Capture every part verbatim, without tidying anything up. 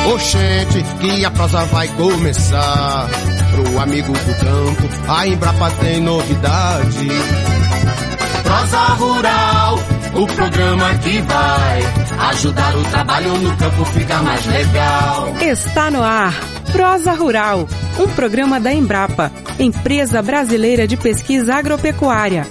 Oxente, que a prosa vai começar. Pro amigo do campo, a Embrapa tem novidade. Prosa Rural, o programa que vai ajudar o trabalho no campo ficar mais legal. Está no ar, Prosa Rural, um programa da Embrapa, Empresa Brasileira de Pesquisa Agropecuária.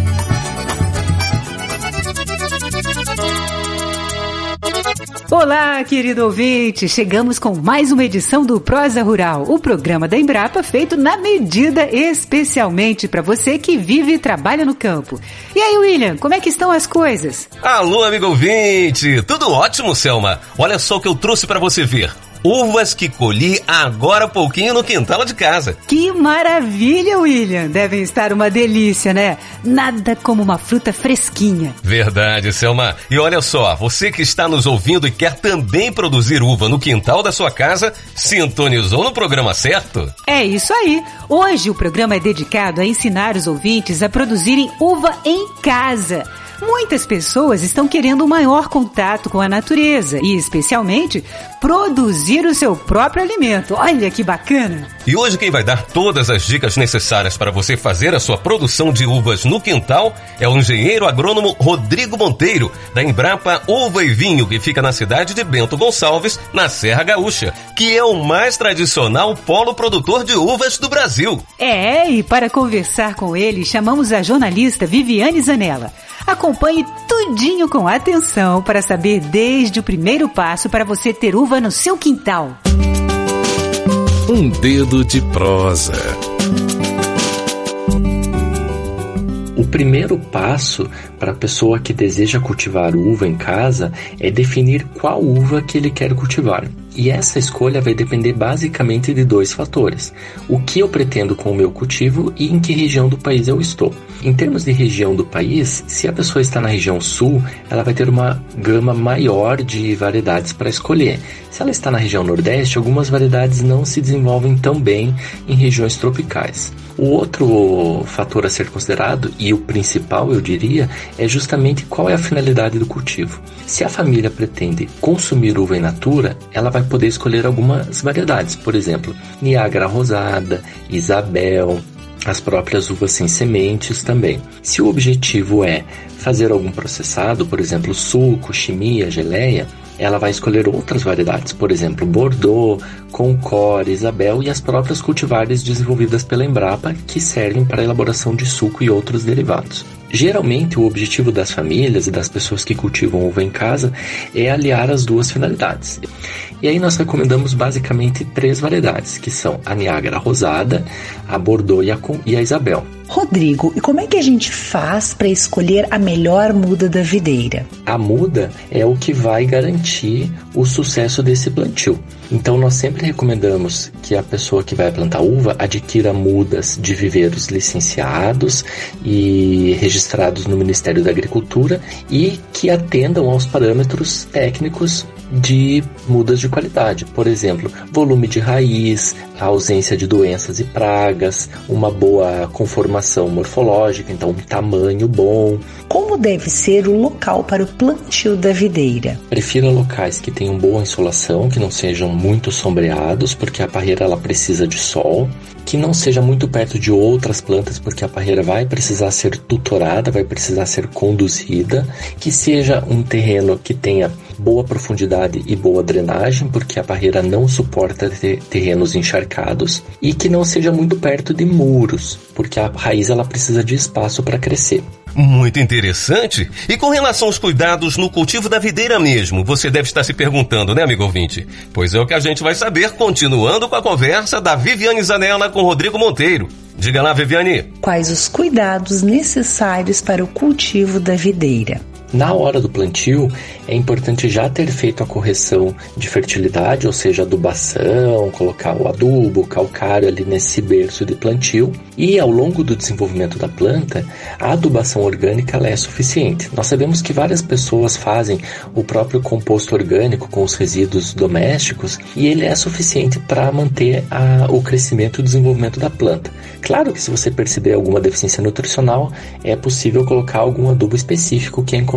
Olá, querido ouvinte! Chegamos com mais uma edição do Prosa Rural, o programa da Embrapa feito na medida especialmente para você que vive e trabalha no campo. E aí, William, como é que estão as coisas? Alô, amigo ouvinte! Tudo ótimo, Selma! Olha só o que eu trouxe para você ver. Uvas que colhi agora há pouquinho no quintal de casa. Que maravilha, William! Devem estar uma delícia, né? Nada como uma fruta fresquinha. Verdade, Selma. E olha só, você que está nos ouvindo e quer também produzir uva no quintal da sua casa, sintonizou no programa certo? É isso aí. Hoje o programa é dedicado a ensinar os ouvintes a produzirem uva em casa. Muitas pessoas estão querendo um maior contato com a natureza e, especialmente, produzir o seu próprio alimento. Olha que bacana! E hoje quem vai dar todas as dicas necessárias para você fazer a sua produção de uvas no quintal é o engenheiro agrônomo Rodrigo Monteiro, da Embrapa Uva e Vinho, que fica na cidade de Bento Gonçalves, na Serra Gaúcha, que é o mais tradicional polo produtor de uvas do Brasil. É, e para conversar com ele, chamamos a jornalista Viviane Zanella. Acompanhe tudinho com atenção para saber desde o primeiro passo para você ter uva no seu quintal. Um dedo de prosa. O primeiro passo para a pessoa que deseja cultivar uva em casa é definir qual uva que ele quer cultivar. E essa escolha vai depender basicamente de dois fatores: o que eu pretendo com o meu cultivo e em que região do país eu estou. Em termos de região do país, se a pessoa está na região sul, ela vai ter uma gama maior de variedades para escolher. Se ela está na região nordeste, algumas variedades não se desenvolvem tão bem em regiões tropicais. O outro fator a ser considerado, e o principal eu diria, é justamente qual é a finalidade do cultivo. Se a família pretende consumir uva in natura, ela vai poder escolher algumas variedades, por exemplo, Niágara Rosada, Isabel, as próprias uvas sem sementes também. Se o objetivo é fazer algum processado, por exemplo, suco, chimia, geleia, ela vai escolher outras variedades, por exemplo, Bordeaux, Concord, Isabel e as próprias cultivares desenvolvidas pela Embrapa que servem para a elaboração de suco e outros derivados. Geralmente, o objetivo das famílias e das pessoas que cultivam uva em casa é aliar as duas finalidades. E aí nós recomendamos basicamente três variedades, que são a Niágara Rosada, a Bordeaux e a, e a Isabel. Rodrigo, e como é que a gente faz para escolher a melhor muda da videira? A muda é o que vai garantir o sucesso desse plantio. Então nós sempre recomendamos que a pessoa que vai plantar uva adquira mudas de viveiros licenciados e registrados no Ministério da Agricultura e que atendam aos parâmetros técnicos de mudas de qualidade. Por exemplo, volume de raiz, a ausência de doenças e pragas, uma boa conformação morfológica, então um tamanho bom. Como deve ser o local para o plantio da videira? Prefira locais que tenham boa insolação, que não sejam muito sombreados, porque a parreira ela precisa de sol, que não seja muito perto de outras plantas, porque a parreira vai precisar ser tutorada, vai precisar ser conduzida, que seja um terreno que tenha boa profundidade e boa drenagem, porque a parreira não suporta ter terrenos encharcados, e que não seja muito perto de muros, porque a raiz ela precisa de espaço para crescer. Muito interessante. E com relação aos cuidados no cultivo da videira mesmo, você deve estar se perguntando, né, amigo ouvinte? Pois é o que a gente vai saber continuando com a conversa da Viviane Zanella com Rodrigo Monteiro. Diga lá, Viviane. Quais os cuidados necessários para o cultivo da videira? Na hora do plantio, é importante já ter feito a correção de fertilidade, ou seja, adubação, colocar o adubo, o calcário ali nesse berço de plantio. E ao longo do desenvolvimento da planta, a adubação orgânica ela é suficiente. Nós sabemos que várias pessoas fazem o próprio composto orgânico com os resíduos domésticos e ele é suficiente para manter a, o crescimento e o desenvolvimento da planta. Claro que se você perceber alguma deficiência nutricional, é possível colocar algum adubo específico que é encontrado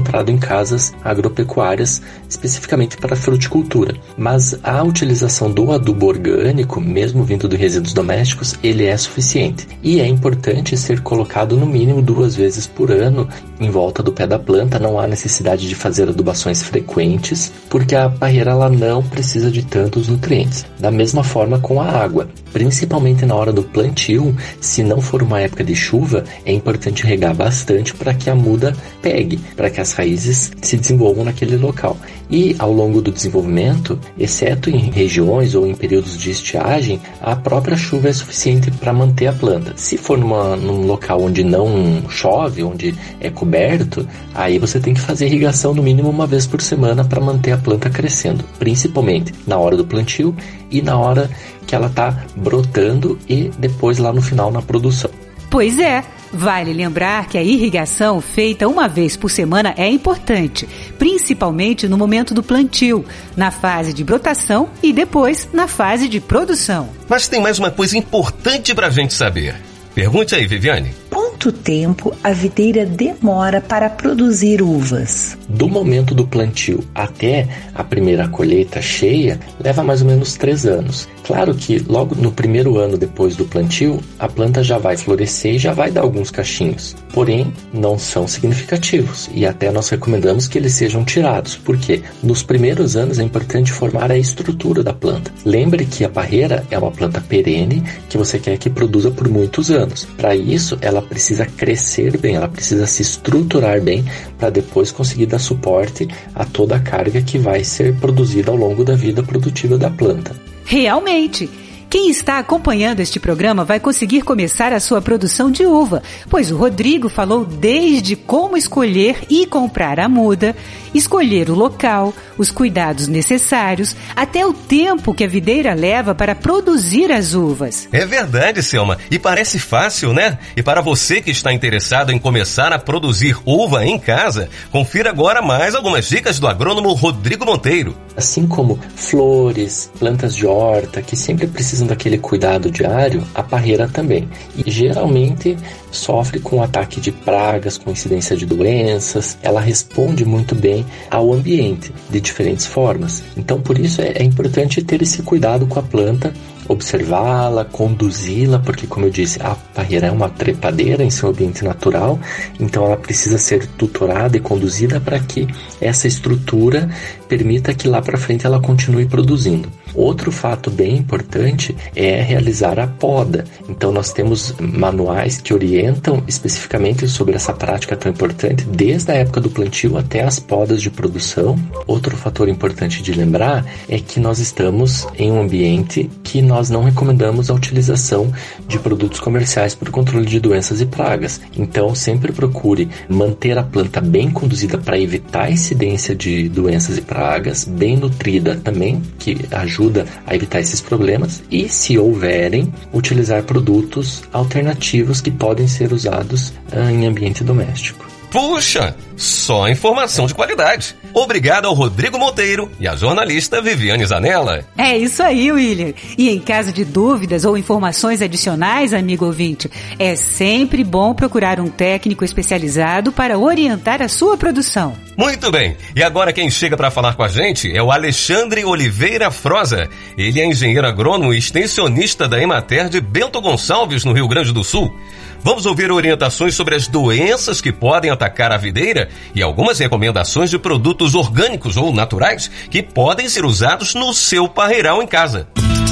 encontrado em casas agropecuárias, especificamente para fruticultura. Mas a utilização do adubo orgânico, mesmo vindo de resíduos domésticos, ele é suficiente. E é importante ser colocado no mínimo duas vezes por ano em volta do pé da planta. Não há necessidade de fazer adubações frequentes, porque a parreira ela não precisa de tantos nutrientes. Da mesma forma com a água, principalmente na hora do plantio, se não for uma época de chuva, é importante regar bastante para que a muda pegue, para que as raízes se desenvolvam naquele local. E ao longo do desenvolvimento, exceto em regiões ou em períodos de estiagem, a própria chuva é suficiente para manter a planta. Se for numa, num local onde não chove, onde é coberto, aí você tem que fazer irrigação no mínimo uma vez por semana para manter a planta crescendo, principalmente na hora do plantio e na hora que ela está brotando e depois lá no final na produção. Pois é, vale lembrar que a irrigação feita uma vez por semana é importante, principalmente no momento do plantio, na fase de brotação e depois na fase de produção. Mas tem mais uma coisa importante para a gente saber. Pergunte aí, Viviane. Quanto tempo a videira demora para produzir uvas? Do momento do plantio até a primeira colheita cheia, leva mais ou menos três anos. Claro que logo no primeiro ano depois do plantio, a planta já vai florescer e já vai dar alguns cachinhos. Porém, não são significativos e até nós recomendamos que eles sejam tirados, porque nos primeiros anos é importante formar a estrutura da planta. Lembre que a parreira é uma planta perene que você quer que produza por muitos anos. Para isso, ela precisa crescer bem, ela precisa se estruturar bem para depois conseguir dar suporte a toda a carga que vai ser produzida ao longo da vida produtiva da planta. Realmente! Quem está acompanhando este programa vai conseguir começar a sua produção de uva, pois o Rodrigo falou desde como escolher e comprar a muda, escolher o local, os cuidados necessários, até o tempo que a videira leva para produzir as uvas. É verdade, Selma. E parece fácil, né? E para você que está interessado em começar a produzir uva em casa, confira agora mais algumas dicas do agrônomo Rodrigo Monteiro. Assim como flores, plantas de horta, que sempre precisam daquele cuidado diário, a parreira também. E geralmente sofre com ataque de pragas, com incidência de doenças. Ela responde muito bem ao ambiente, de diferentes formas. Então, por isso é, é importante ter esse cuidado com a planta, observá-la, conduzi-la, porque, como eu disse, a parreira é uma trepadeira em seu ambiente natural, então ela precisa ser tutorada e conduzida para que essa estrutura permita que lá para frente ela continue produzindo. Outro fato bem importante é realizar a poda. Então nós temos manuais que orientam especificamente sobre essa prática tão importante, desde a época do plantio até as podas de produção. Outro fator importante de lembrar é que nós estamos em um ambiente que nós não recomendamos a utilização de produtos comerciais para o controle de doenças e pragas. Então sempre procure manter a planta bem conduzida para evitar a incidência de doenças e pragas, bem nutrida também, que ajuda a evitar esses problemas, e, se houverem, utilizar produtos alternativos que podem ser usados ah, em ambiente doméstico. Puxa, só informação de qualidade. Obrigado ao Rodrigo Monteiro e à jornalista Viviane Zanella. É isso aí, William. E em caso de dúvidas ou informações adicionais, amigo ouvinte, é sempre bom procurar um técnico especializado para orientar a sua produção. Muito bem. E agora quem chega para falar com a gente é o Alexandre Oliveira Froza. Ele é engenheiro agrônomo e extensionista da Emater de Bento Gonçalves, no Rio Grande do Sul. Vamos ouvir orientações sobre as doenças que podem atacar a videira e algumas recomendações de produtos orgânicos ou naturais que podem ser usados no seu parreiral em casa.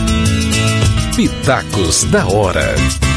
Pitacos da hora.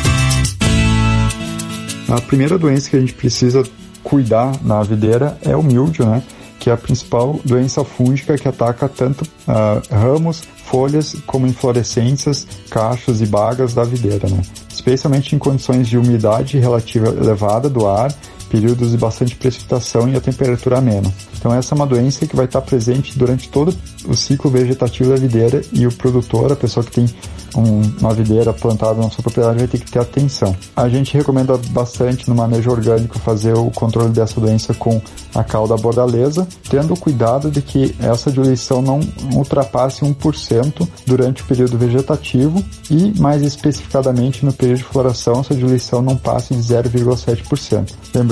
A primeira doença que a gente precisa cuidar na videira é o míldio, né? Que é a principal doença fúngica que ataca tanto uh, ramos, folhas, como inflorescências, cachos e bagas da videira, né? Especialmente em condições de umidade relativa elevada do ar, períodos de bastante precipitação e a temperatura amena. Então essa é uma doença que vai estar presente durante todo o ciclo vegetativo da videira, e o produtor, a pessoa que tem um, uma videira plantada na sua propriedade, vai ter que ter atenção. A gente recomenda bastante no manejo orgânico fazer o controle dessa doença com a cal da bordaleza, tendo o cuidado de que essa diluição não ultrapasse um por cento durante o período vegetativo e, mais especificadamente, no período de floração, essa diluição não passe de zero vírgula sete por cento. Lembrando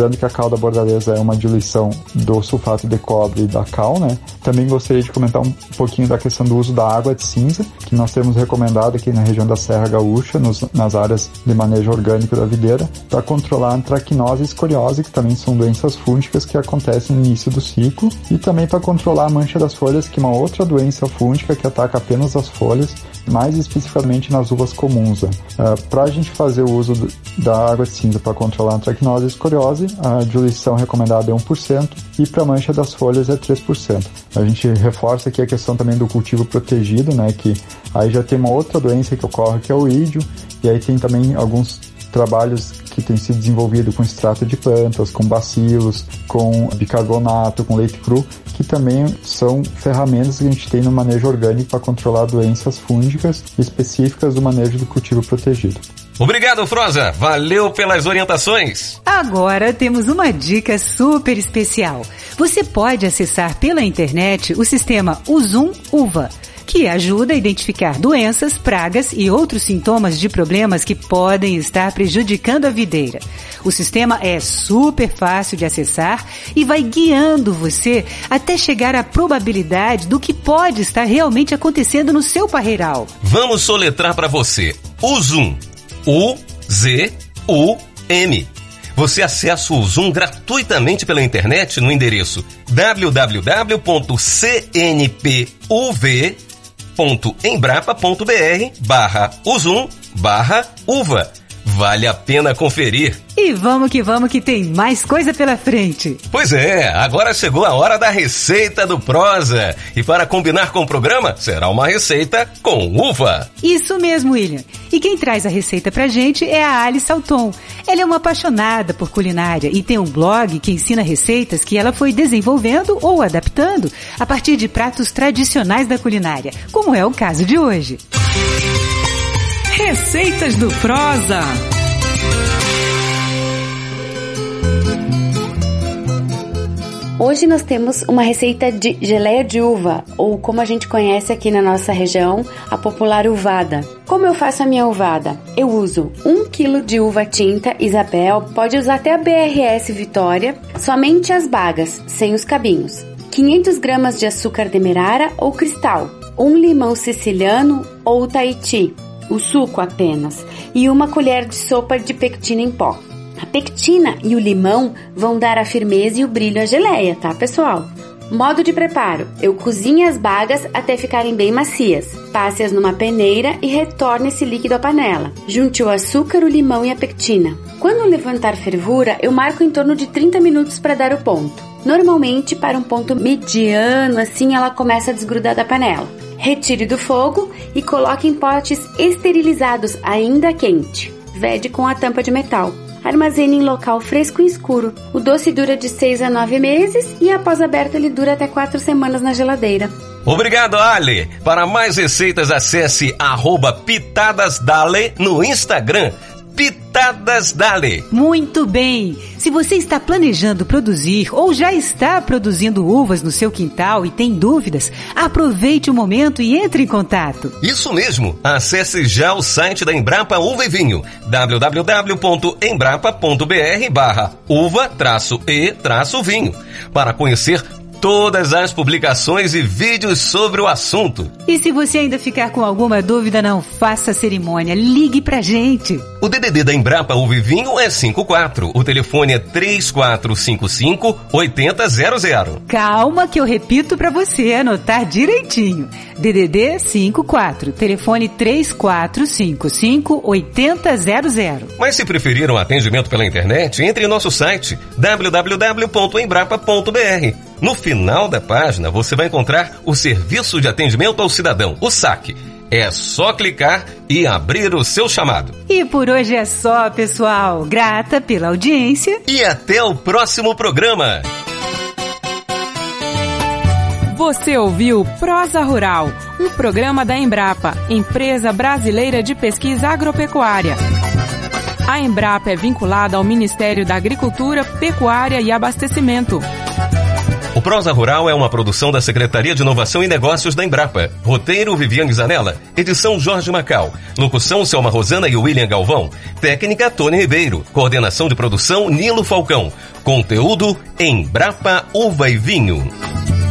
lembrando que a cal da bordaleza é uma diluição do sulfato de cobre e da cal, né? Também gostaria de comentar um pouquinho da questão do uso da água de cinza, que nós temos recomendado aqui na região da Serra Gaúcha, nos, nas áreas de manejo orgânico da videira, para controlar a antracnose e escoliose, que também são doenças fúngicas que acontecem no início do ciclo, e também para controlar a mancha das folhas, que é uma outra doença fúngica que ataca apenas as folhas, mais especificamente nas uvas comuns. Né? Uh, para a gente fazer o uso do, da água de cinza para controlar a antracnose e escoliose, a diluição recomendada é um por cento e para a mancha das folhas é três por cento. A gente reforça aqui a questão também do cultivo protegido, né? Que aí já tem uma outra doença que ocorre, que é o ídio, e aí tem também alguns trabalhos que têm sido desenvolvidos com extrato de plantas, com bacilos, com bicarbonato, com leite cru, que também são ferramentas que a gente tem no manejo orgânico para controlar doenças fúngicas específicas do manejo do cultivo protegido. Obrigado, Froza. Valeu pelas orientações. Agora temos uma dica super especial. Você pode acessar pela internet o sistema Uzum Uva, que ajuda a identificar doenças, pragas e outros sintomas de problemas que podem estar prejudicando a videira. O sistema é super fácil de acessar e vai guiando você até chegar à probabilidade do que pode estar realmente acontecendo no seu parreiral. Vamos soletrar para você. Uzum. U Z U M. Você acessa o Zoom gratuitamente pela internet no endereço w w w ponto c n p u v ponto embrapa ponto b r barra uzum barra uva. Vale a pena conferir. E vamos que vamos que tem mais coisa pela frente. Pois é, agora chegou a hora da receita do Prosa. E para combinar com o programa, será uma receita com uva. Isso mesmo, William. E quem traz a receita pra gente é a Alice Salton. Ela é uma apaixonada por culinária e tem um blog que ensina receitas que ela foi desenvolvendo ou adaptando a partir de pratos tradicionais da culinária, como é o caso de hoje. Receitas do Prosa. Hoje nós temos uma receita de geleia de uva, ou como a gente conhece aqui na nossa região, a popular uvada. Como eu faço a minha uvada? Eu uso um quilo de uva tinta Isabel, pode usar até a B R S Vitória, somente as bagas, sem os cabinhos. quinhentas gramas de açúcar demerara ou cristal, um limão siciliano ou Tahiti, o suco apenas, e uma colher de sopa de pectina em pó. A pectina e o limão vão dar a firmeza e o brilho à geleia, tá, pessoal? Modo de preparo: eu cozinho as bagas até ficarem bem macias. Passe-as numa peneira e retorne esse líquido à panela. Junte o açúcar, o limão e a pectina. Quando levantar fervura, eu marco em torno de trinta minutos para dar o ponto. Normalmente, para um ponto mediano, assim ela começa a desgrudar da panela. Retire do fogo e coloque em potes esterilizados ainda quente. Vede com a tampa de metal. Armazene em local fresco e escuro. O doce dura de seis a nove meses e após aberto ele dura até quatro semanas na geladeira. Obrigado, Ali. Para mais receitas, acesse arroba pitadasdale no Instagram. Pitadas Dale. Muito bem! Se você está planejando produzir ou já está produzindo uvas no seu quintal e tem dúvidas, aproveite o momento e entre em contato. Isso mesmo! Acesse já o site da Embrapa Uva e Vinho, w w w ponto embrapa ponto b r barra uva e vinho, para conhecer todas as publicações e vídeos sobre o assunto. E se você ainda ficar com alguma dúvida, não faça cerimônia, ligue pra gente. O D D D da Embrapa Uva e Vinho é cinco quatro, o telefone é três quatro cinco cinco, oito zero zero zero. Calma que eu repito pra você anotar direitinho. D D D cinco quatro, telefone três quatro cinco cinco, oito zero zero. Mas se preferir um atendimento pela internet, entre em nosso site w w w ponto embrapa ponto b r. No final da página, você vai encontrar o Serviço de Atendimento ao Cidadão, o S A C. É só clicar e abrir o seu chamado. E por hoje é só, pessoal. Grata pela audiência. E até o próximo programa. Você ouviu Prosa Rural, um programa da Embrapa, Empresa Brasileira de Pesquisa Agropecuária. A Embrapa é vinculada ao Ministério da Agricultura, Pecuária e Abastecimento. O Prosa Rural é uma produção da Secretaria de Inovação e Negócios da Embrapa. Roteiro Viviane Zanella. Edição Jorge Macau. Locução Selma Rosana e William Galvão. Técnica Tony Ribeiro. Coordenação de produção Nilo Falcão. Conteúdo Embrapa Uva e Vinho.